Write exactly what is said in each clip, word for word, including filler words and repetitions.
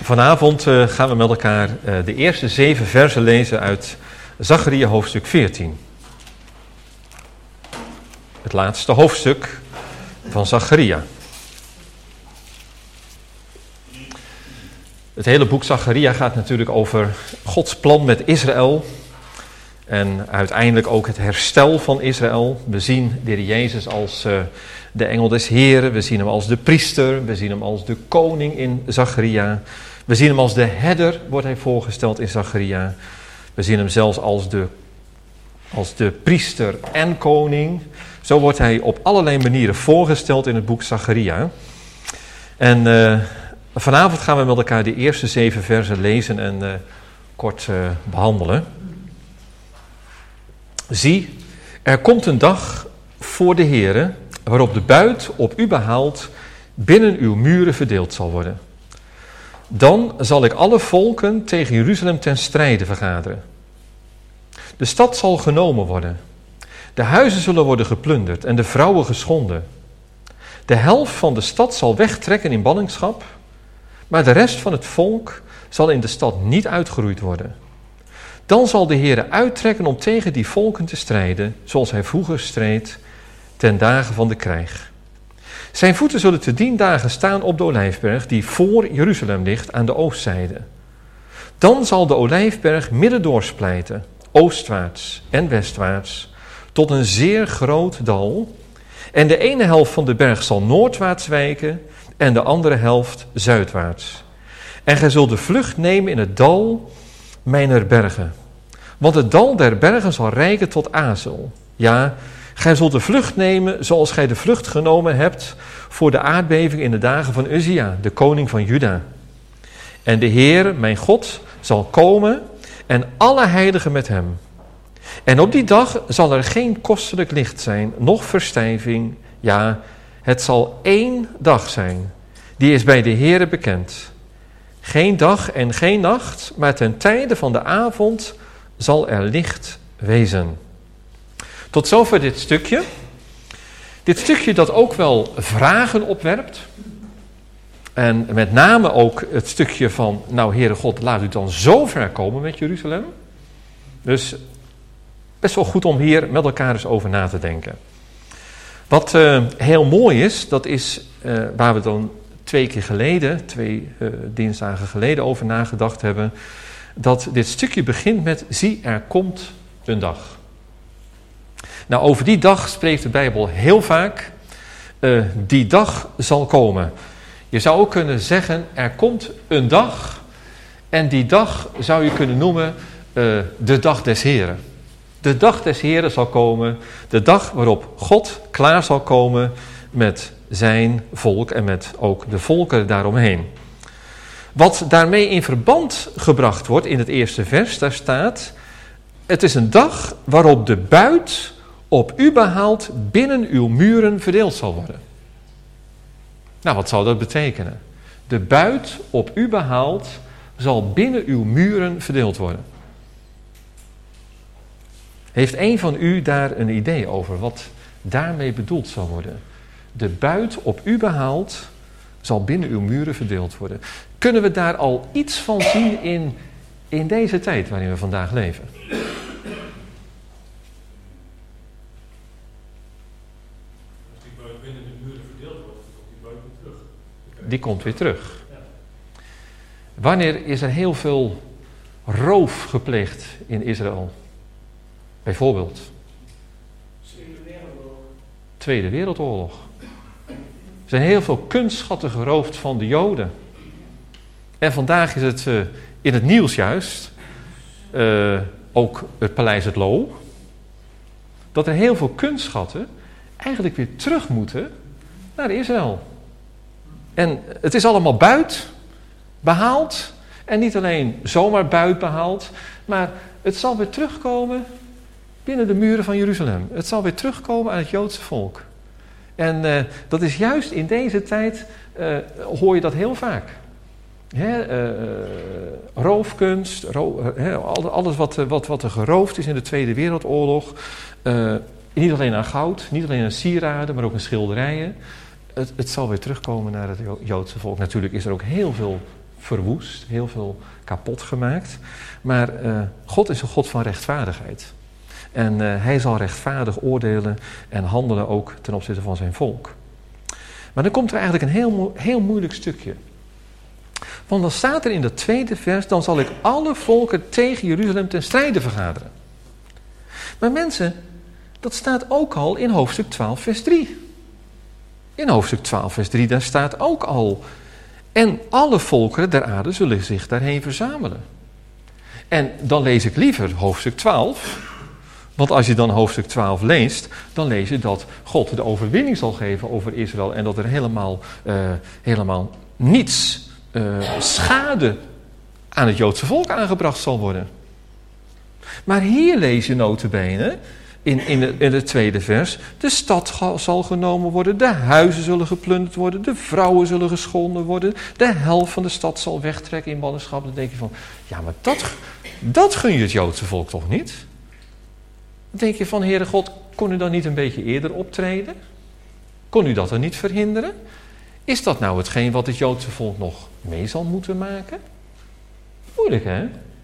Vanavond uh, gaan we met elkaar uh, de eerste zeven versen lezen uit Zacharia hoofdstuk veertien. Het laatste hoofdstuk van Zacharia. Het hele boek Zacharia gaat natuurlijk over Gods plan met Israël. En uiteindelijk ook het herstel van Israël. We zien de Heer Jezus als uh, de engel des Heren. We zien hem als de priester. We zien hem als de koning in Zacharia. We zien hem als de herder, wordt hij voorgesteld in Zacharia. We zien hem zelfs als de, als de priester en koning. Zo wordt hij op allerlei manieren voorgesteld in het boek Zacharia. En uh, vanavond gaan we met elkaar de eerste zeven versen lezen en uh, kort uh, behandelen. Zie, er komt een dag voor de Heere, waarop de buit op u behaald binnen uw muren verdeeld zal worden. Dan zal ik alle volken tegen Jeruzalem ten strijde vergaderen. De stad zal genomen worden. De huizen zullen worden geplunderd en de vrouwen geschonden. De helft van de stad zal wegtrekken in ballingschap, maar de rest van het volk zal in de stad niet uitgeroeid worden. Dan zal de Heere uittrekken om tegen die volken te strijden, zoals hij vroeger streed ten dagen van de krijg. Zijn voeten zullen te dien dagen staan op de Olijfberg, die voor Jeruzalem ligt aan de oostzijde. Dan zal de Olijfberg midden doorsplijten, oostwaarts en westwaarts, tot een zeer groot dal. En de ene helft van de berg zal noordwaarts wijken en de andere helft zuidwaarts. En gij zult de vlucht nemen in het dal mijner bergen. Want het dal der bergen zal reiken tot Azel. Ja, gij zult de vlucht nemen zoals gij de vlucht genomen hebt voor de aardbeving in de dagen van Uzia, de koning van Juda. En de Heer, mijn God, zal komen en alle heiligen met hem. En op die dag zal er geen kostelijk licht zijn, noch verstijving. Ja, het zal één dag zijn. Die is bij de Heere bekend. Geen dag en geen nacht, maar ten tijde van de avond zal er licht wezen. Tot zover dit stukje. Dit stukje dat ook wel vragen opwerpt. En met name ook het stukje van, nou Heere God, laat u dan zo ver komen met Jeruzalem. Dus best wel goed om hier met elkaar eens over na te denken. Wat uh, heel mooi is, dat is uh, waar we dan twee keer geleden, twee uh, dinsdagen geleden over nagedacht hebben, dat dit stukje begint met, zie, er komt een dag. Nou, over die dag spreekt de Bijbel heel vaak, uh, die dag zal komen. Je zou ook kunnen zeggen, er komt een dag, en die dag zou je kunnen noemen uh, de dag des Heren. De dag des Heren zal komen, de dag waarop God klaar zal komen met zijn volk en met ook de volken daaromheen. Wat daarmee in verband gebracht wordt in het eerste vers, daar staat, het is een dag waarop de buit op u behaald binnen uw muren verdeeld zal worden. Nou, wat zou dat betekenen? De buit op u behaald zal binnen uw muren verdeeld worden. Heeft een van u daar een idee over wat daarmee bedoeld zal worden? De buit op u behaald zal binnen uw muren verdeeld worden. Kunnen we daar al iets van zien in, in deze tijd waarin we vandaag leven? Als die buit binnen de muren verdeeld wordt, dan komt die buit weer terug. Die komt weer terug. Wanneer is er heel veel roof gepleegd in Israël? Bijvoorbeeld. Tweede Wereldoorlog. Tweede Wereldoorlog. Er zijn heel veel kunstschatten geroofd van de Joden. En vandaag is het uh, in het nieuws juist, uh, ook het paleis het Loo, dat er heel veel kunstschatten eigenlijk weer terug moeten naar Israël. En het is allemaal buit behaald. En niet alleen zomaar buit behaald, maar het zal weer terugkomen binnen de muren van Jeruzalem. Het zal weer terugkomen aan het Joodse volk. En uh, dat is juist in deze tijd, uh, hoor je dat heel vaak. Hè, uh, roofkunst, ro- uh, alles wat, wat, wat er geroofd is in de Tweede Wereldoorlog. Uh, niet alleen aan goud, niet alleen aan sieraden, maar ook aan schilderijen. Het, het zal weer terugkomen naar het Joodse volk. Natuurlijk is er ook heel veel verwoest, heel veel kapot gemaakt. Maar uh, God is een God van rechtvaardigheid. En uh, hij zal rechtvaardig oordelen en handelen ook ten opzichte van zijn volk. Maar dan komt er eigenlijk een heel, mo- heel moeilijk stukje. Want dan staat er in dat tweede vers, dan zal ik alle volken tegen Jeruzalem ten strijde vergaderen. Maar mensen, dat staat ook al in hoofdstuk twaalf vers drie. In hoofdstuk twaalf vers drie, daar staat ook al: en alle volkeren der aarde zullen zich daarheen verzamelen. En dan lees ik liever hoofdstuk twaalf. Want als je dan hoofdstuk twaalf leest, dan lees je dat God de overwinning zal geven over Israël. En dat er helemaal, uh, helemaal niets uh, schade aan het Joodse volk aangebracht zal worden. Maar hier lees je nota bene, in, in, de, in het tweede vers: de stad zal genomen worden, de huizen zullen geplunderd worden, de vrouwen zullen geschonden worden, de helft van de stad zal wegtrekken in ballingschap. Dan denk je van, ja, maar dat, dat gun je het Joodse volk toch niet? Dan denk je van, Heere God, kon u dan niet een beetje eerder optreden? Kon u dat dan niet verhinderen? Is dat nou hetgeen wat het Joodse volk nog mee zal moeten maken? Moeilijk, hè?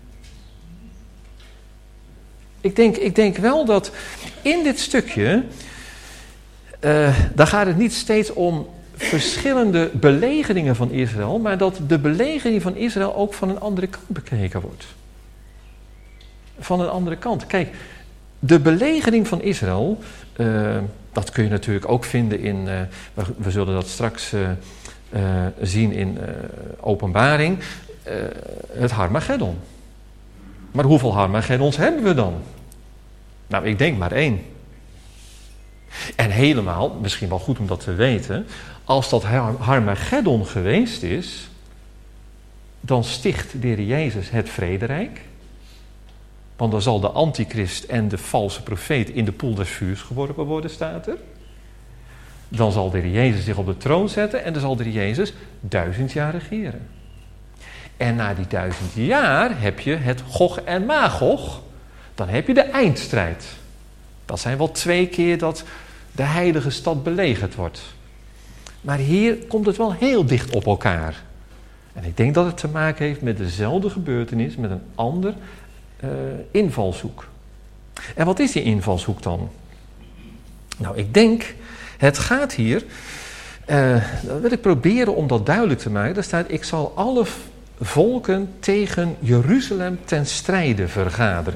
Ik denk, ik denk wel dat in dit stukje, uh, daar gaat het niet steeds om verschillende belegeringen van Israël, maar dat de belegering van Israël ook van een andere kant bekeken wordt. Van een andere kant. Kijk, de belegering van Israël, uh, dat kun je natuurlijk ook vinden in, uh, we, we zullen dat straks uh, uh, zien in uh, Openbaring, uh, het Harmageddon. Maar hoeveel Harmageddons hebben we dan? Nou, ik denk maar één. En helemaal, misschien wel goed om dat te weten, als dat Harmageddon geweest is, dan sticht de Heer Jezus het vrederijk. Want dan zal de antichrist en de valse profeet in de poel des vuurs geworpen worden, staat er. Dan zal de Heer Jezus zich op de troon zetten en dan zal de Heer Jezus duizend jaar regeren. En na die duizend jaar heb je het Gog en Magog. Dan heb je de eindstrijd. Dat zijn wel twee keer dat de heilige stad belegerd wordt. Maar hier komt het wel heel dicht op elkaar. En ik denk dat het te maken heeft met dezelfde gebeurtenis, met een ander uh, invalshoek. En wat is die invalshoek dan? Nou, ik denk, het gaat hier, uh, dan wil ik proberen om dat duidelijk te maken. Daar staat, ik zal alle volken tegen Jeruzalem ten strijde vergaderen.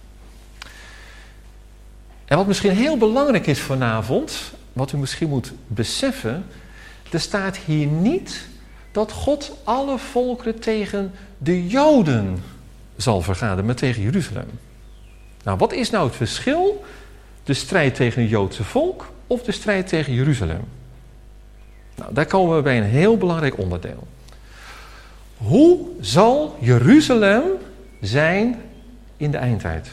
En wat misschien heel belangrijk is vanavond, wat u misschien moet beseffen, er staat hier niet dat God alle volkeren tegen de Joden zal vergaderen, maar tegen Jeruzalem. Nou, wat is nou het verschil? De strijd tegen het Joodse volk of de strijd tegen Jeruzalem? Nou, daar komen we bij een heel belangrijk onderdeel. Hoe zal Jeruzalem zijn in de eindtijd?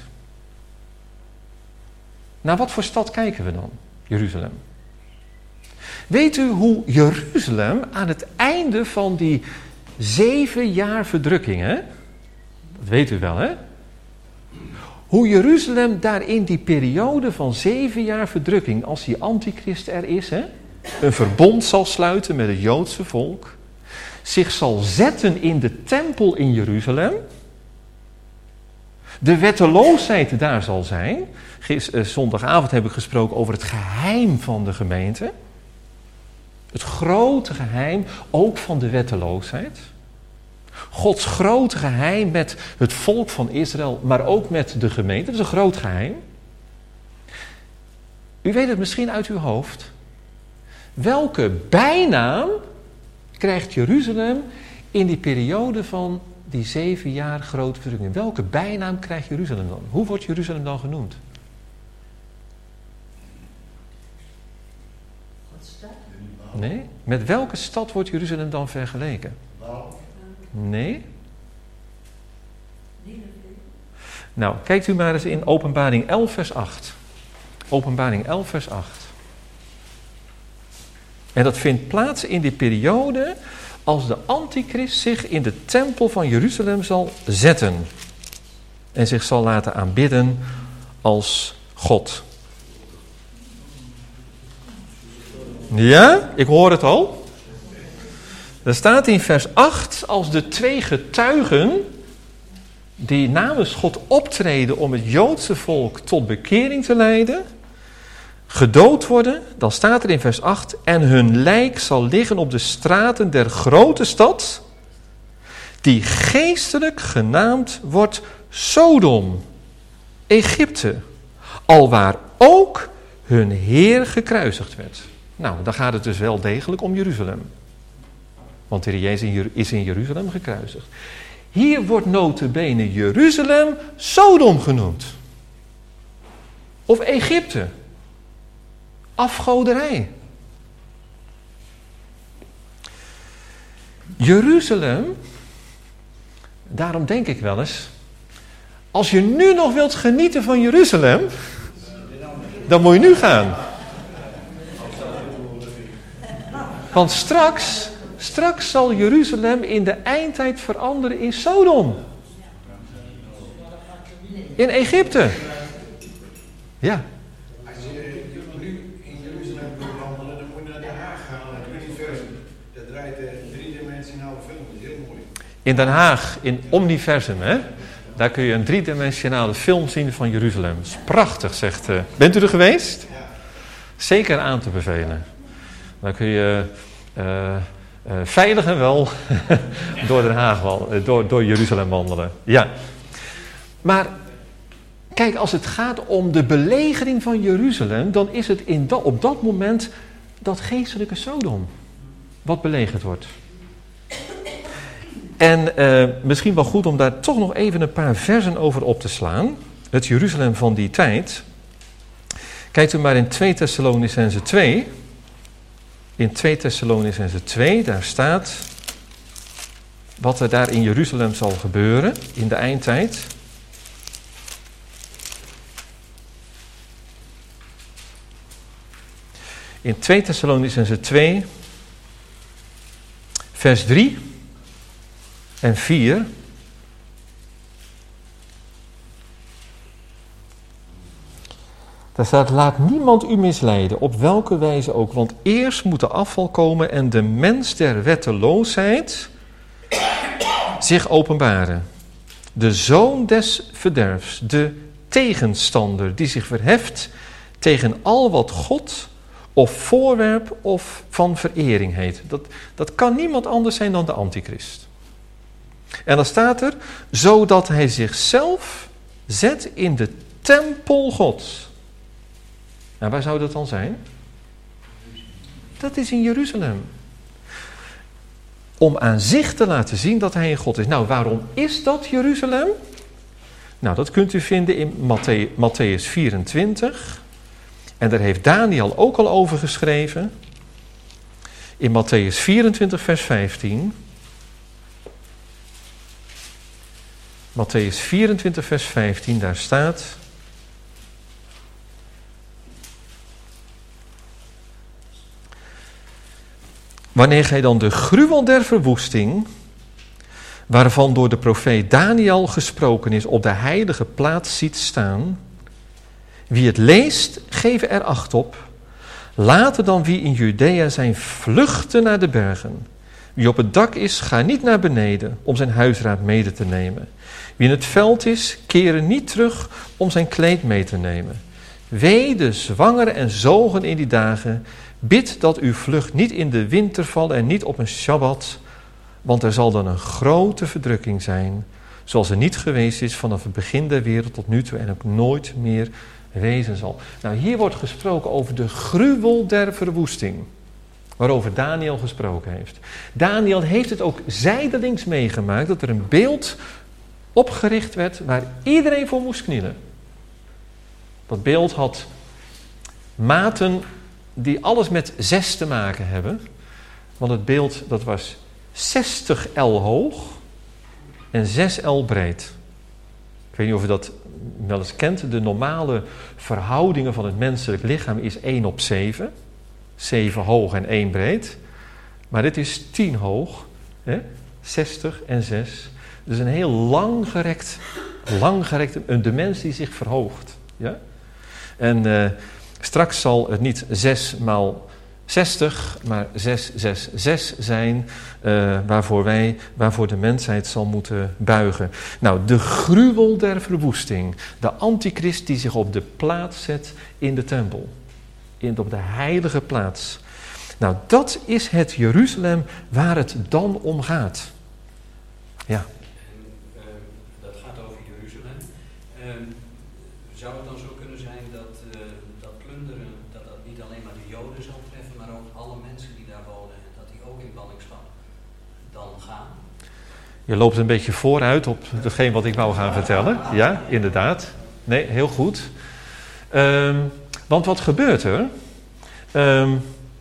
Naar wat voor stad kijken we dan? Jeruzalem. Weet u hoe Jeruzalem aan het einde van die zeven jaar verdrukking, hè? Dat weet u wel, hè? Hoe Jeruzalem daar in die periode van zeven jaar verdrukking, als die antichrist er is, hè, een verbond zal sluiten met het Joodse volk, zich zal zetten in de tempel in Jeruzalem, de wetteloosheid daar zal zijn. Gister, zondagavond heb ik gesproken over het geheim van de gemeente. Het grote geheim, ook van de wetteloosheid. Gods grote geheim met het volk van Israël, maar ook met de gemeente. Dat is een groot geheim. U weet het misschien uit uw hoofd. Welke bijnaam krijgt Jeruzalem in die periode van die zeven jaar grote verdrukking? Welke bijnaam krijgt Jeruzalem dan? Hoe wordt Jeruzalem dan genoemd? Nee? Met welke stad wordt Jeruzalem dan vergeleken? Nee? Nou, kijkt u maar eens in Openbaring elf vers acht. Openbaring elf vers acht. En dat vindt plaats in die periode als de antichrist zich in de tempel van Jeruzalem zal zetten. En zich zal laten aanbidden als God. Ja, ik hoor het al. Er staat in vers acht, als de twee getuigen die namens God optreden om het Joodse volk tot bekering te leiden, gedood worden, dan staat er in vers acht, en hun lijk zal liggen op de straten der grote stad, die geestelijk genaamd wordt Sodom, Egypte, alwaar ook hun Heer gekruisigd werd. Nou, dan gaat het dus wel degelijk om Jeruzalem. Want de Heer Jezus is in Jeruzalem gekruisigd. Hier wordt nota bene Jeruzalem Sodom genoemd. Of Egypte. Afgoderij. Jeruzalem, daarom denk ik wel eens, als je nu nog wilt genieten van Jeruzalem, dan moet je nu gaan. Want straks, straks zal Jeruzalem in de eindtijd veranderen in Sodom. In Egypte. Ja. Als je nu in Jeruzalem wil wandelen, dan moet je naar Den Haag gaan, naar het universum. Dat draait een driedimensionale film, dat is heel mooi. In Den Haag, in Omniversum, hè? Daar kun je een driedimensionale film zien van Jeruzalem. Dat is prachtig, zegt... Uh, bent u er geweest? Ja. Zeker aan te bevelen. Dan kun je uh, uh, veilig en wel door Den Haag, uh, door, door Jeruzalem wandelen. Ja. Maar kijk, als het gaat om de belegering van Jeruzalem, dan is het in dat, op dat moment dat geestelijke Sodom wat belegerd wordt. En uh, misschien wel goed om daar toch nog even een paar versen over op te slaan. Het Jeruzalem van die tijd. Kijkt u maar in twee Thessalonicenzen twee. In twee Thessalonicenzen twee, daar staat wat er daar in Jeruzalem zal gebeuren in de eindtijd. In twee Thessalonicenzen twee, vers drie en vier. Daar staat, laat niemand u misleiden, op welke wijze ook, want eerst moet de afval komen en de mens der wetteloosheid zich openbaren. De zoon des verderfs, de tegenstander die zich verheft tegen al wat God of voorwerp of van verering heet. Dat, dat kan niemand anders zijn dan de antichrist. En dan staat er, zodat hij zichzelf zet in de tempel Gods. Nou, waar zou dat dan zijn? Dat is in Jeruzalem. Om aan zich te laten zien dat hij een God is. Nou, waarom is dat Jeruzalem? Nou, dat kunt u vinden in Matthäus vierentwintig. En daar heeft Daniel ook al over geschreven. In Matthäus vierentwintig, vers vijftien. Matthäus vierentwintig, vers vijftien, daar staat: wanneer gij dan de gruwel der verwoesting, waarvan door de profeet Daniel gesproken is, op de heilige plaats ziet staan, wie het leest, geef er acht op. Laten dan wie in Judea zijn, vluchten naar de bergen. Wie op het dak is, ga niet naar beneden om zijn huisraad mede te nemen. Wie in het veld is, keren niet terug om zijn kleed mee te nemen. Wee de zwangeren en zogen in die dagen. Bid dat uw vlucht niet in de winter vallen en niet op een Shabbat, want er zal dan een grote verdrukking zijn, zoals er niet geweest is vanaf het begin der wereld tot nu toe en ook nooit meer wezen zal. Nou, hier wordt gesproken over de gruwel der verwoesting, waarover Daniel gesproken heeft. Daniel heeft het ook zijdelings meegemaakt, dat er een beeld opgericht werd waar iedereen voor moest knielen. Dat beeld had maten die alles met zes te maken hebben. Want het beeld, dat was zestig el hoog en zes el breed. Ik weet niet of u dat wel eens kent. De normale verhoudingen van het menselijk lichaam is één op zeven. zeven hoog en één breed. Maar dit is tien hoog. Hè? zestig en zes. Dus een heel langgerekt, langgerekt, een de mens die zich verhoogt. Ja? En uh, straks zal het niet zes maal zestig, maar zes zes zes zijn, uh, waarvoor wij, waarvoor de mensheid zal moeten buigen. Nou, de gruwel der verwoesting, de antichrist die zich op de plaats zet in de tempel, in, op de heilige plaats. Nou, dat is het Jeruzalem waar het dan om gaat. Ja. En, uh, dat gaat over Jeruzalem. Uh, zou het dan zo kunnen zijn dat uh, dat plunderen, dat dat niet alleen maar de Joden zal treffen, maar ook alle mensen die daar wonen en dat die ook in ballingschap dan gaan? Je loopt een beetje vooruit op hetgeen wat ik wou gaan vertellen. Ja, inderdaad. Nee, heel goed. Um, want wat gebeurt er? Um,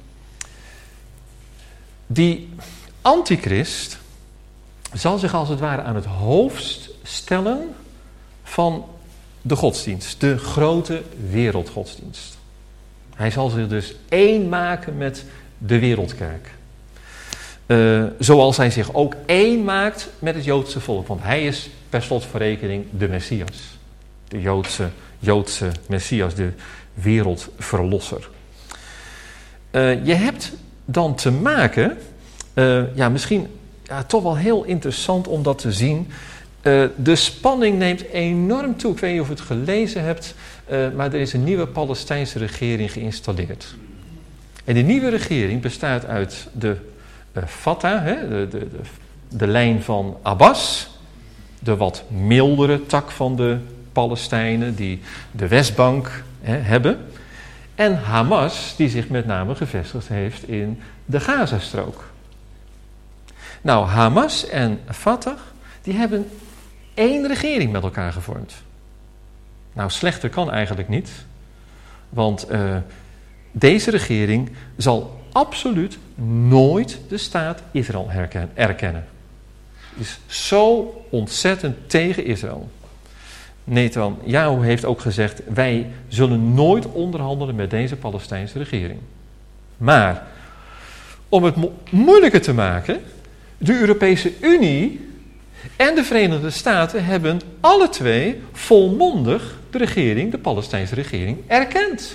die antichrist zal zich als het ware aan het hoofd stellen van de godsdienst. De grote wereldgodsdienst. Hij zal zich dus één maken met de wereldkerk. Uh, zoals hij zich ook één maakt met het Joodse volk. Want hij is per slot van rekening de Messias. De Joodse, Joodse Messias, de wereldverlosser. Uh, je hebt dan te maken, uh, ja misschien ja, toch wel heel interessant om dat te zien. Uh, de spanning neemt enorm toe. Ik weet niet of je het gelezen hebt, uh, maar er is een nieuwe Palestijnse regering geïnstalleerd. En die nieuwe regering bestaat uit de uh, Fatah, hè, de, de, de, de lijn van Abbas, de wat mildere tak van de Palestijnen die de Westbank hè, hebben. En Hamas, die zich met name gevestigd heeft in de Gazastrook. Nou, Hamas en Fatah, die hebben één regering met elkaar gevormd. Nou, slechter kan eigenlijk niet. Want uh, deze regering zal absoluut nooit de staat Israël herken, erkennen. Is zo ontzettend tegen Israël. Netanyahu heeft ook gezegd, wij zullen nooit onderhandelen met deze Palestijnse regering. Maar, om het mo- moeilijker te maken, de Europese Unie en de Verenigde Staten hebben alle twee volmondig de regering, de Palestijnse regering, erkend.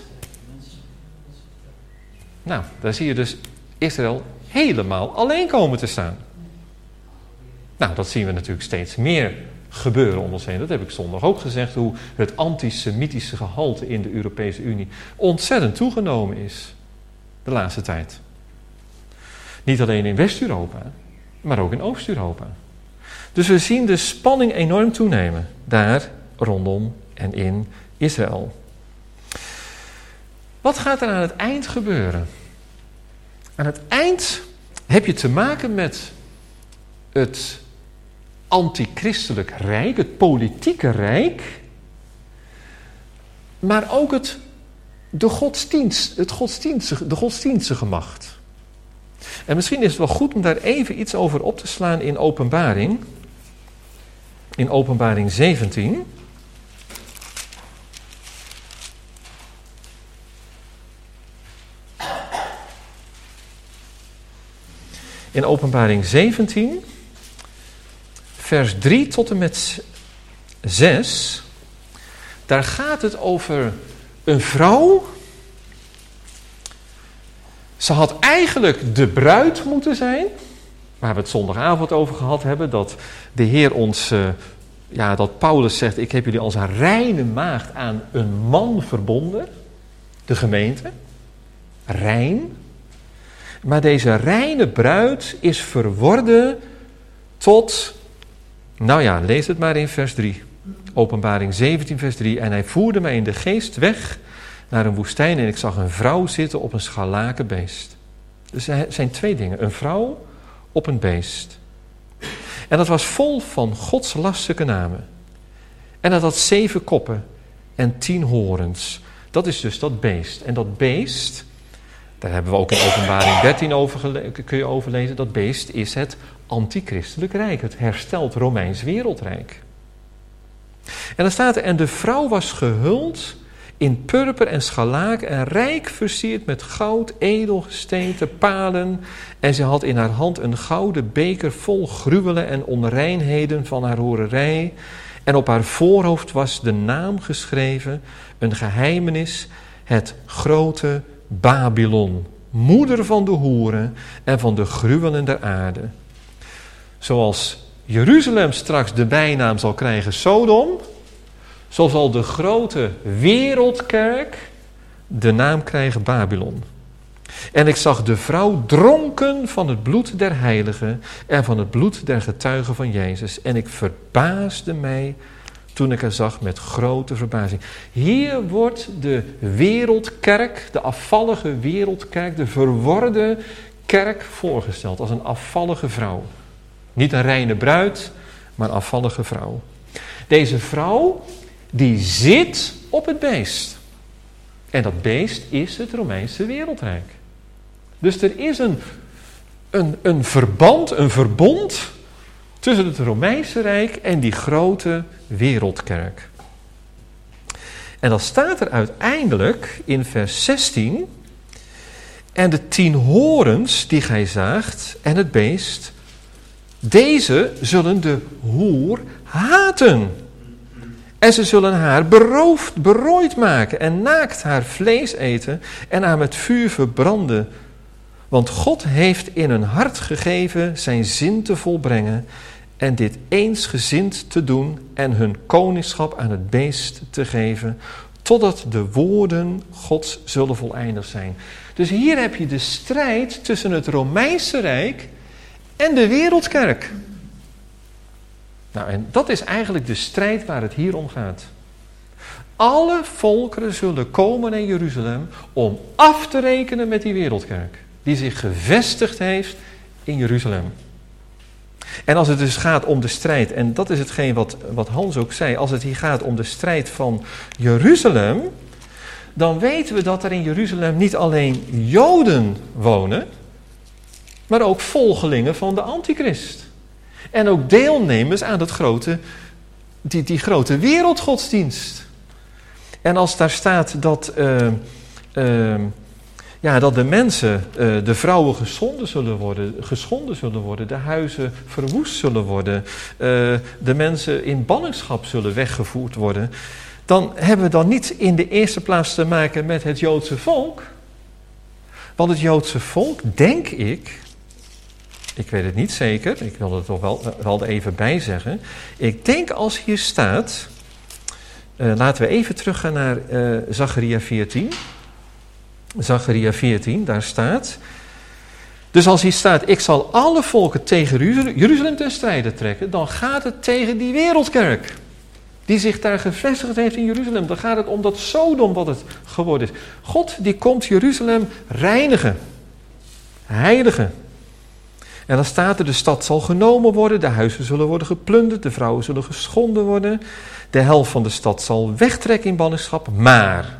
Nou, daar zie je dus Israël helemaal alleen komen te staan. Nou, dat zien we natuurlijk steeds meer gebeuren om ons heen. Dat heb ik zondag ook gezegd, hoe het antisemitische gehalte in de Europese Unie ontzettend toegenomen is de laatste tijd. Niet alleen in West-Europa, maar ook in Oost-Europa. Dus we zien de spanning enorm toenemen, daar rondom en in Israël. Wat gaat er aan het eind gebeuren? Aan het eind heb je te maken met het antichristelijk rijk, het politieke rijk, maar ook het, de, godsdienst, het godsdienstige, de godsdienstige macht. En misschien is het wel goed om daar even iets over op te slaan in Openbaring. In Openbaring zeventien. In Openbaring zeventien, vers drie tot en met zes, daar gaat het over een vrouw. Ze had eigenlijk de bruid moeten zijn, waar we het zondagavond over gehad hebben, dat de Heer ons, uh, ja, dat Paulus zegt, ik heb jullie als een reine maagd aan een man verbonden, de gemeente, rein. Maar deze reine bruid is verworden tot, nou ja, lees het maar in vers drie. Openbaring zeventien, vers drie. En hij voerde mij in de geest weg naar een woestijn en ik zag een vrouw zitten op een scharlaken beest. Dus er zijn twee dingen. Een vrouw op een beest. En dat was vol van godslastelijke namen. En dat had zeven koppen en tien horens. Dat is dus dat beest. En dat beest, daar hebben we ook in Openbaring dertien over gele- kun je overlezen. Dat beest is het antichristelijk rijk. Het hersteld Romeins wereldrijk. En dan staat er, en de vrouw was gehuld in purper en scharlaak en rijk versierd met goud, edelgesteente, palen. En ze had in haar hand een gouden beker vol gruwelen en onreinheden van haar horerij. En op haar voorhoofd was de naam geschreven, een geheimenis, het grote Babylon, moeder van de hoeren en van de gruwelen der aarde. Zoals Jeruzalem straks de bijnaam zal krijgen Sodom, zo zal de grote wereldkerk de naam krijgen Babylon. En ik zag de vrouw dronken van het bloed der heiligen en van het bloed der getuigen van Jezus. En ik verbaasde mij toen ik haar zag met grote verbazing. Hier wordt de wereldkerk, de afvallige wereldkerk, de verworde kerk voorgesteld als een afvallige vrouw. Niet een reine bruid, maar een afvallige vrouw. Deze vrouw, die zit op het beest. En dat beest is het Romeinse wereldrijk. Dus er is een, een, een verband, een verbond tussen het Romeinse Rijk en die grote wereldkerk. En dan staat er uiteindelijk in vers zestien... En de tien horens die gij zaagt en het beest, deze zullen de hoer haten. En ze zullen haar beroofd, berooid maken en naakt haar vlees eten en haar met vuur verbranden. Want God heeft in hun hart gegeven zijn zin te volbrengen en dit eensgezind te doen en hun koningschap aan het beest te geven, totdat de woorden Gods zullen voleindigd zijn. Dus hier heb je de strijd tussen het Romeinse Rijk en de wereldkerk. Nou, en dat is eigenlijk de strijd waar het hier om gaat. Alle volkeren zullen komen naar Jeruzalem om af te rekenen met die wereldkerk, die zich gevestigd heeft in Jeruzalem. En als het dus gaat om de strijd, en dat is hetgeen wat, wat Hans ook zei, als het hier gaat om de strijd van Jeruzalem, dan weten we dat er in Jeruzalem niet alleen Joden wonen, maar ook volgelingen van de Antichrist. En ook deelnemers aan het grote, die, die grote wereldgodsdienst. En als daar staat dat, uh, uh, ja, dat de mensen, uh, de vrouwen geschonden zullen worden, geschonden zullen worden, de huizen verwoest zullen worden, uh, de mensen in ballingschap zullen weggevoerd worden, dan hebben we dan niet in de eerste plaats te maken met het Joodse volk. Want het Joodse volk, denk ik, ik weet het niet zeker, ik wil er toch wel, wel even bij zeggen. Ik denk als hier staat, uh, laten we even teruggaan naar uh, Zacharia veertien. Zacharia veertien, daar staat. Dus als hier staat, ik zal alle volken tegen Jeruzalem ten strijde trekken, dan gaat het tegen die wereldkerk. Die zich daar gevestigd heeft in Jeruzalem. Dan gaat het om dat Sodom wat het geworden is. God die komt Jeruzalem reinigen. Heiligen. En dan staat er, de stad zal genomen worden, de huizen zullen worden geplunderd, de vrouwen zullen geschonden worden. De helft van de stad zal wegtrekken in ballingschap, maar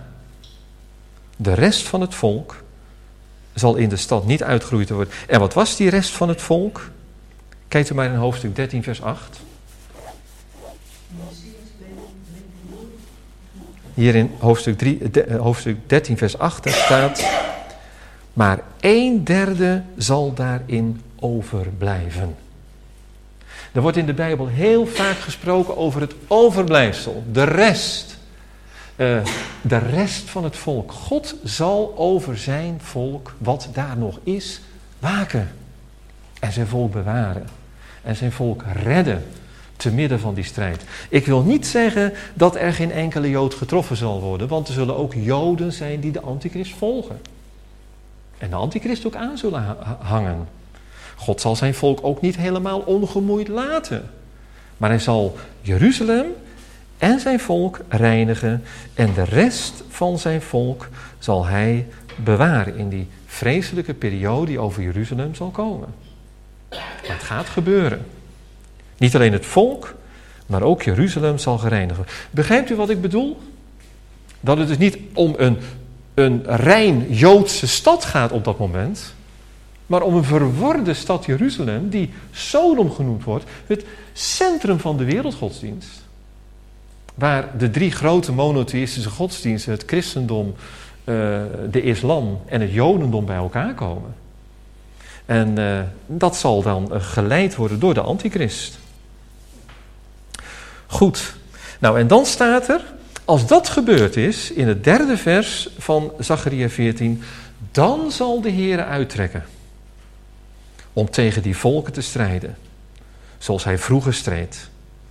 de rest van het volk zal in de stad niet uitgeroeid worden. En wat was die rest van het volk? Kijk u maar in hoofdstuk dertien vers acht. Hier in hoofdstuk, drie, de, hoofdstuk dertien vers acht daar staat, maar een derde zal daarin overblijven. Er wordt in de Bijbel heel vaak gesproken over het overblijfsel, de rest. Uh, de rest van het volk. God zal over zijn volk, wat daar nog is, waken. En zijn volk bewaren. En zijn volk redden, te midden van die strijd. Ik wil niet zeggen dat er geen enkele Jood getroffen zal worden, want er zullen ook Joden zijn die de Antichrist volgen. En de Antichrist ook aan zullen ha- hangen. God zal zijn volk ook niet helemaal ongemoeid laten. Maar hij zal Jeruzalem en zijn volk reinigen en de rest van zijn volk zal hij bewaren in die vreselijke periode die over Jeruzalem zal komen. Maar het gaat gebeuren. Niet alleen het volk, maar ook Jeruzalem zal gereinigd worden. Begrijpt u wat ik bedoel? Dat het dus niet om een, een rein Joodse stad gaat op dat moment, maar om een verworde stad Jeruzalem, die Sodom genoemd wordt, het centrum van de wereldgodsdienst. Waar de drie grote monotheïstische godsdiensten, het christendom, uh, de islam en het jodendom bij elkaar komen. En uh, dat zal dan uh, geleid worden door de antichrist. Goed. Nou, en dan staat er, als dat gebeurd is, in het derde vers van Zacharia veertien, Dan zal de Heere uittrekken om tegen die volken te strijden, zoals hij vroeger streed.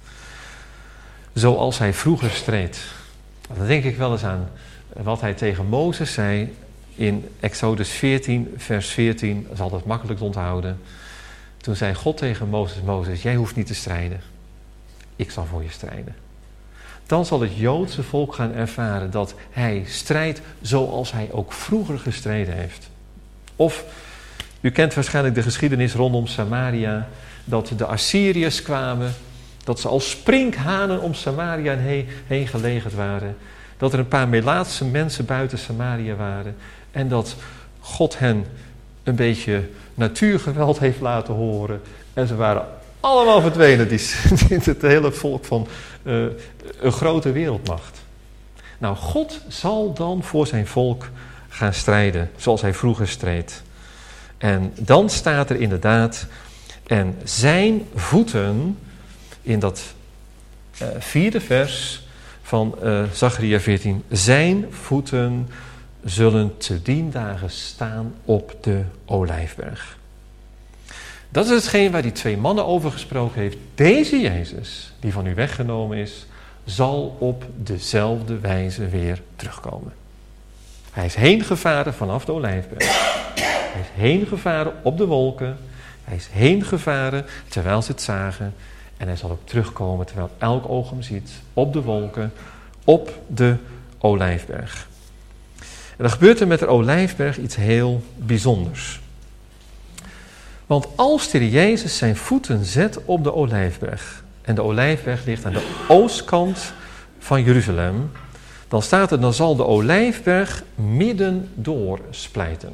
Zoals hij vroeger streed. Dan denk ik wel eens aan wat hij tegen Mozes zei in Exodus veertien, vers veertien. Dat is altijd makkelijk te onthouden. Toen zei God tegen Mozes, Mozes, jij hoeft niet te strijden. Ik zal voor je strijden. Dan zal het Joodse volk gaan ervaren dat hij strijdt zoals hij ook vroeger gestreden heeft. Of, u kent waarschijnlijk de geschiedenis rondom Samaria, dat de Assyriërs kwamen, dat ze als sprinkhanen om Samaria heen, heen gelegerd waren. Dat er een paar Melaatse mensen buiten Samaria waren. En dat God hen een beetje natuurgeweld heeft laten horen. En ze waren allemaal verdwenen, die, het hele volk van uh, een grote wereldmacht. Nou, God zal dan voor zijn volk gaan strijden, zoals hij vroeger streed. En dan staat er inderdaad, en zijn voeten, in dat uh, vierde vers van uh, Zacharia veertien, zijn voeten zullen te dien dagen staan op de Olijfberg. Dat is hetgeen waar die twee mannen over gesproken heeft. Deze Jezus, die van u weggenomen is, zal op dezelfde wijze weer terugkomen. Hij is heen gevaren vanaf de Olijfberg. Hij is heen gevaren op de wolken. Hij is heen gevaren terwijl ze het zagen. En hij zal ook terugkomen terwijl elk oog hem ziet. Op de wolken, op de Olijfberg. En dan gebeurt er met de Olijfberg iets heel bijzonders. Want als de Heer Jezus zijn voeten zet op de Olijfberg, en de Olijfberg ligt aan de oostkant van Jeruzalem, dan staat er, dan zal de Olijfberg midden door splijten.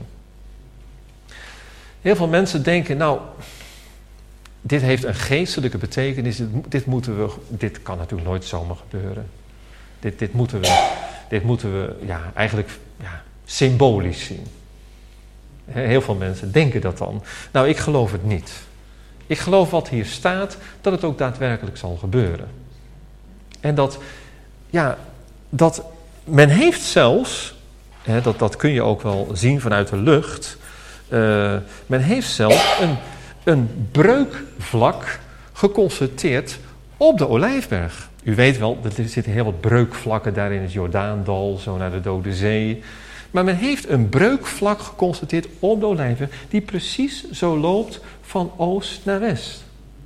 Heel veel mensen denken, nou, dit heeft een geestelijke betekenis, dit, dit moeten we, dit kan natuurlijk nooit zomaar gebeuren. Dit, dit moeten we, dit moeten we ja, eigenlijk ja, symbolisch zien. Heel veel mensen denken dat dan. Nou, ik geloof het niet. Ik geloof wat hier staat, dat het ook daadwerkelijk zal gebeuren. En dat, ja, dat men heeft zelfs, hè, dat, dat kun je ook wel zien vanuit de lucht, uh, men heeft zelfs een, een breukvlak geconstateerd op de Olijfberg. U weet wel, er zitten heel wat breukvlakken daar in het Jordaandal, zo naar de Dode Zee. Maar men heeft een breukvlak geconstateerd op de Olijfberg die precies zo loopt van oost naar west.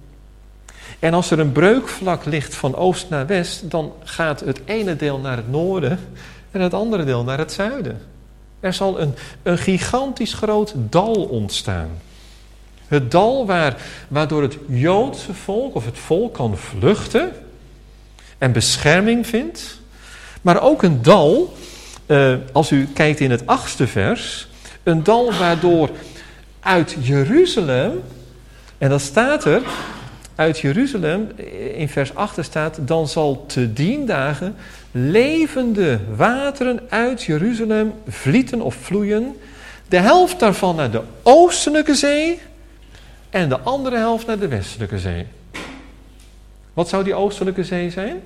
En als er een breukvlak ligt van oost naar west, dan gaat het ene deel naar het noorden en het andere deel naar het zuiden. Er zal een, een gigantisch groot dal ontstaan. Het dal waar, waardoor het Joodse volk of het volk kan vluchten en bescherming vindt. Maar ook een dal, uh, als u kijkt in het achtste vers, een dal waardoor uit Jeruzalem, en dat staat er, uit Jeruzalem, in vers acht staat, dan zal te dien dagen levende wateren uit Jeruzalem vlieten of vloeien, de helft daarvan naar de oostelijke zee en de andere helft naar de westelijke zee. Wat zou die oostelijke zee zijn?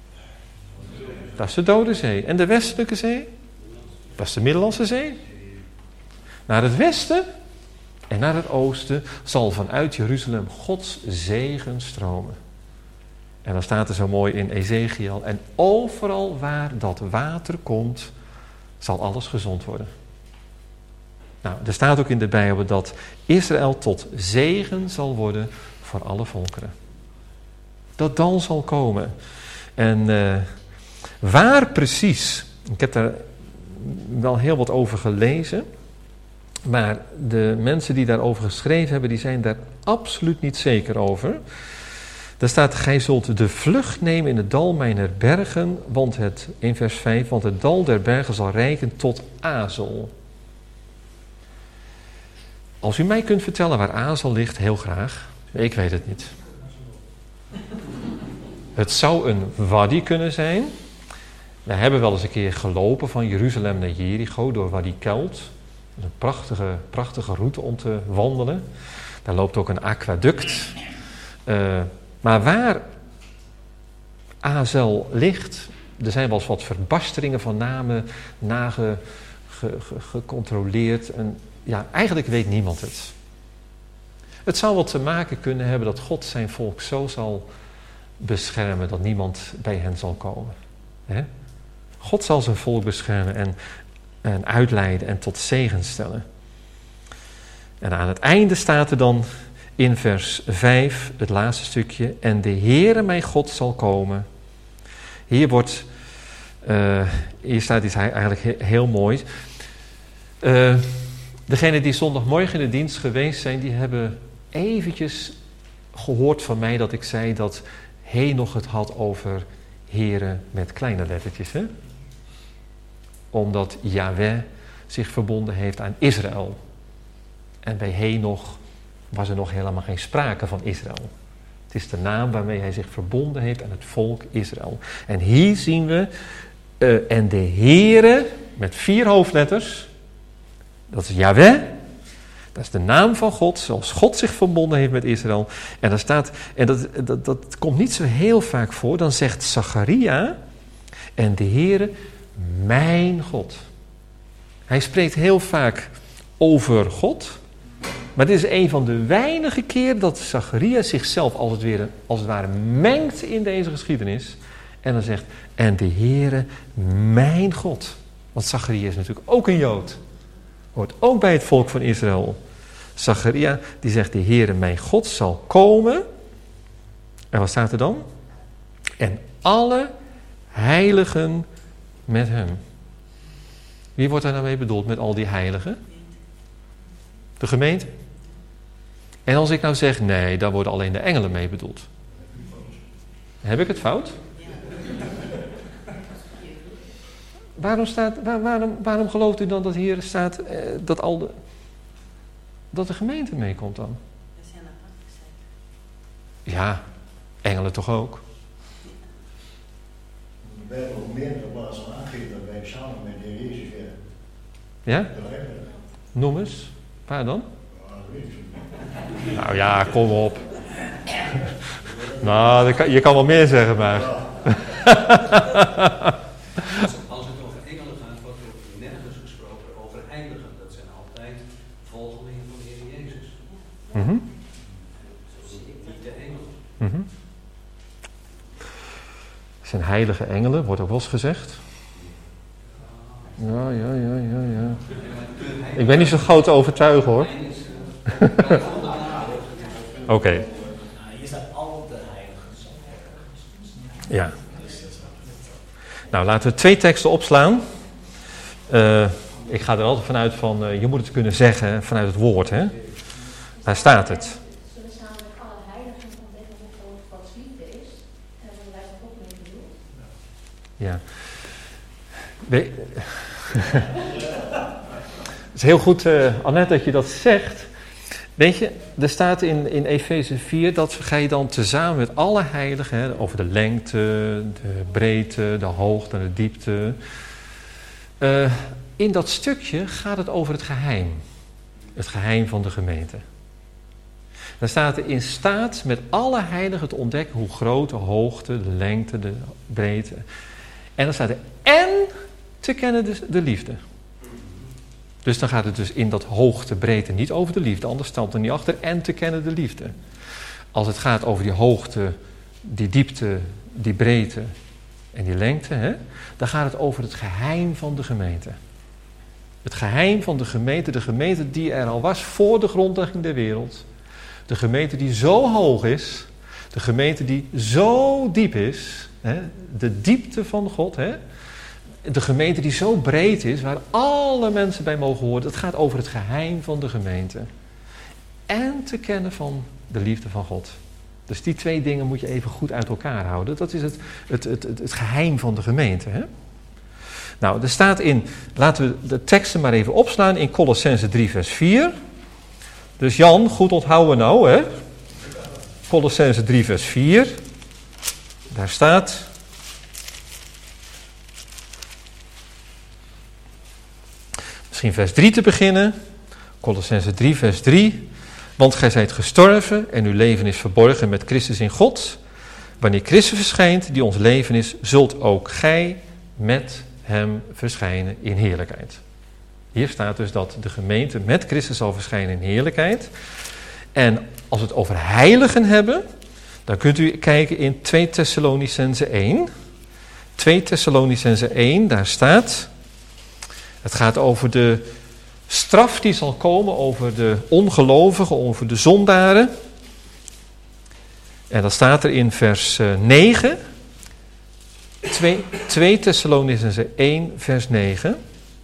Dat is de Dode Zee. En de westelijke zee? Dat is de Middellandse Zee. Naar het westen en naar het oosten zal vanuit Jeruzalem Gods zegen stromen. En dan staat er zo mooi in Ezekiel, en overal waar dat water komt, zal alles gezond worden. Nou, er staat ook in de Bijbel dat Israël tot zegen zal worden voor alle volkeren. Dat dan zal komen. En uh, waar precies, ik heb daar wel heel wat over gelezen, maar de mensen die daarover geschreven hebben, die zijn daar absoluut niet zeker over. Daar staat, gij zult de vlucht nemen in het dal mijner bergen, want het, in vers vijf, want het dal der bergen zal reiken tot Azel. Als u mij kunt vertellen waar Azel ligt, heel graag. Ik weet het niet. Het zou een wadi kunnen zijn. We hebben wel eens een keer gelopen van Jeruzalem naar Jericho door Wadi Kelt. Dat is een prachtige, prachtige route om te wandelen. Daar loopt ook een aquaduct. Uh, maar waar Azel ligt, er zijn wel eens wat verbasteringen van namen nage, ge, ge, gecontroleerd. En ja, eigenlijk weet niemand het. Het zou wel te maken kunnen hebben dat God zijn volk zo zal beschermen dat niemand bij hen zal komen. He? God zal zijn volk beschermen en, en uitleiden en tot zegen stellen. En aan het einde staat er dan in vers vijf, het laatste stukje, en de Heere mijn God zal komen. Hier wordt, uh, hier staat iets eigenlijk he, heel moois. Uh, degenen die zondagmorgen in de dienst geweest zijn, die hebben eventjes gehoord van mij dat ik zei dat Henoch het had over Heere met kleine lettertjes. Hè? Omdat Yahweh zich verbonden heeft aan Israël. En bij Henoch was er nog helemaal geen sprake van Israël. Het is de naam waarmee hij zich verbonden heeft aan het volk Israël. En hier zien we, uh, en de Heere, met vier hoofdletters, dat is Yahweh, dat is de naam van God, zoals God zich verbonden heeft met Israël. En daar staat, en dat, dat, dat komt niet zo heel vaak voor, dan zegt Zacharia, en de Heere, mijn God. Hij spreekt heel vaak over God. Maar dit is een van de weinige keer dat Zacharia zichzelf als het, weer, als het ware mengt in deze geschiedenis. En dan zegt, en de Heere, mijn God. Want Zacharia is natuurlijk ook een Jood. Hoort ook bij het volk van Israël. Zacharia, die zegt, de Heere, mijn God zal komen. En wat staat er dan? En alle heiligen met hem. Wie wordt daar nou mee bedoeld met al die heiligen? De gemeente? En als ik nou zeg, nee, daar worden alleen de engelen mee bedoeld. Heb ik het fout? Waarom, staat, waar, waarom, waarom gelooft u dan dat hier staat eh, dat, al de, dat de gemeente meekomt dan? Ja, engelen toch ook? We hebben ook meerdere plaatsen aangegeven dat wij samen met de Heer Jezus werden. Ja? Noem eens. Waar dan? Ja, dat weet ik niet. Nou ja, kom op. Nou, kan, je kan wel meer zeggen, maar... Ja. Als het over engelen gaat, wordt er ook nergens gesproken over heiligen. Dat zijn altijd volgelingen van de Heer Jezus. Mm-hmm. Niet de engelen. Mm-hmm. Zijn heilige engelen, wordt ook wel eens gezegd. Ja, ja, ja, ja, ja. Ik ben niet zo groot te overtuigen, hoor. Oké. Okay. Hier staat al de heiligen. Ja. Nou, laten we twee teksten opslaan. Uh, ik ga er altijd vanuit van, uh, je moet het kunnen zeggen vanuit het woord, hè. Daar staat het. Zullen we samen met alle heiligen ontdekken hoe groot Gods liefde is? En dan hebben wij dat ook mee bedoeld. Ja. We... Het is heel goed, uh, Annette, dat je dat zegt. Weet je, er staat in, in Efeze vier dat ga je dan tezamen met alle heiligen, hè, over de lengte, de breedte, de hoogte en de diepte. Uh, in dat stukje gaat het over het geheim. Het geheim van de gemeente. Dan staat er in staat met alle heiligen te ontdekken hoe groot de hoogte, de lengte, de breedte. En dan staat er en te kennen de, de liefde. Dus dan gaat het dus in dat hoogte, breedte niet over de liefde. Anders staat er niet achter en te kennen de liefde. Als het gaat over die hoogte, die diepte, die breedte en die lengte, hè, dan gaat het over het geheim van de gemeente. Het geheim van de gemeente, de gemeente die er al was voor de grondlegging der wereld. De gemeente die zo hoog is, de gemeente die zo diep is, hè, de diepte van God, hè. De gemeente die zo breed is, waar alle mensen bij mogen horen. Het gaat over het geheim van de gemeente. En te kennen van de liefde van God. Dus die twee dingen moet je even goed uit elkaar houden. Dat is het, het, het, het, het geheim van de gemeente. Hè? Nou, er staat in, laten we de teksten maar even opslaan in Colossense drie vers vier. Dus Jan, goed onthouden nou, hè. Colossense drie vers vier. Daar staat... Misschien vers drie te beginnen. Colossense drie vers drie. Want gij zijt gestorven en uw leven is verborgen met Christus in God. Wanneer Christus verschijnt, die ons leven is, zult ook gij met hem verschijnen in heerlijkheid. Hier staat dus dat de gemeente met Christus zal verschijnen in heerlijkheid. En als we het over heiligen hebben, dan kunt u kijken in twee Thessalonicenzen één. twee Thessalonicenzen één, daar staat, het gaat over de straf die zal komen over de ongelovigen, over de zondaren. En dat staat er in vers negen. twee Thessalonicenzen één, vers negen.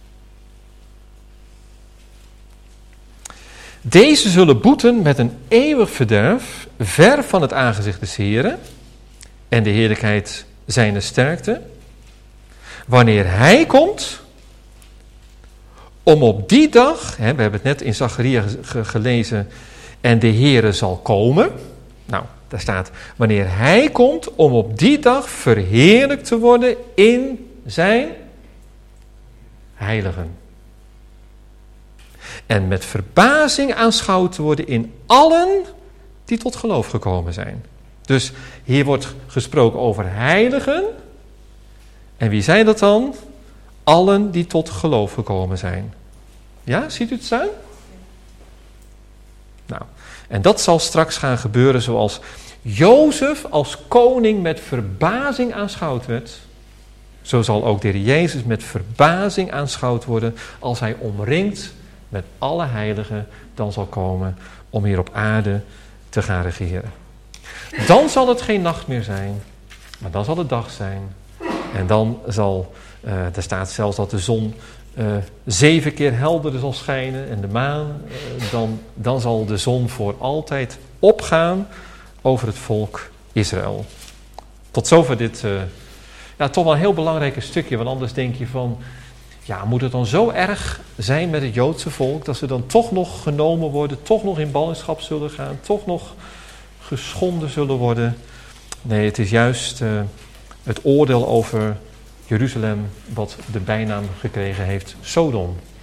Deze zullen boeten met een eeuwig verderf, ver van het aangezicht des Heren en de heerlijkheid zijner sterkte, wanneer hij komt, om op die dag, hè, we hebben het net in Zacharia ge- gelezen, en de Heere zal komen. Nou, daar staat, wanneer hij komt, om op die dag verheerlijkt te worden in zijn heiligen. En met verbazing aanschouwd te worden in allen die tot geloof gekomen zijn. Dus hier wordt gesproken over heiligen. En wie zijn dat dan? Allen die tot geloof gekomen zijn. Ja, ziet u het staan? Nou, en dat zal straks gaan gebeuren zoals Jozef als koning met verbazing aanschouwd werd. Zo zal ook de Heer Jezus met verbazing aanschouwd worden als hij omringd met alle heiligen dan zal komen om hier op aarde te gaan regeren. Dan zal het geen nacht meer zijn, maar dan zal het dag zijn. En dan zal, uh, er staat zelfs dat de zon uh, zeven keer helderder zal schijnen en de maan, uh, dan, dan zal de zon voor altijd opgaan over het volk Israël. Tot zover dit, uh, ja, toch wel een heel belangrijk stukje, want anders denk je van, ja, moet het dan zo erg zijn met het Joodse volk, dat ze dan toch nog genomen worden, toch nog in ballingschap zullen gaan, toch nog geschonden zullen worden? Nee, het is juist uh, het oordeel over Jeruzalem wat de bijnaam gekregen heeft Sodom.